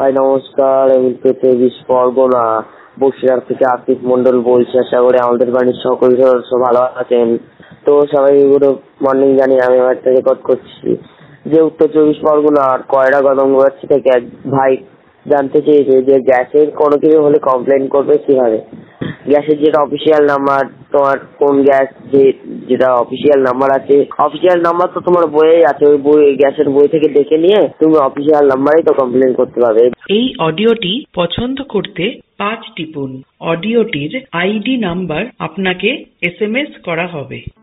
ভাই নমস্কার, আমি চব্বিশ পরগনা বসিরহাট থেকে আতিফ মন্ডল বলছি। আশা করি আমাদের বাড়ির সকল সদস্য ভালো আছেন। তো সবাই গুড মর্নিং জানিয়ে আমি একটা রেকর্ড করছি যে উত্তর চব্বিশ পরগনার কয়রা গদমগাছি থেকে এক ভাই জানতে চেয়েছে যে গ্যাসের কোনো কিছু হলে কমপ্লেন করবে কিভাবে। গ্যাসের যেটা অফিসিয়াল নাম্বার, তোমার কোন গ্যাস যেটা অফিসিয়াল নাম্বার আছে, অফিসিয়াল নাম্বার তো তোমার বইয়েই আছে, ওই বই গ্যাসের বই থেকে দেখে নিয়ে তুমি অফিসিয়াল নাম্বারেই তো কমপ্লেন করতে পারবে। এই অডিওটি পছন্দ করতে 5 টিপুন। অডিওটির আইডি নাম্বার আপনাকে SMS করা হবে।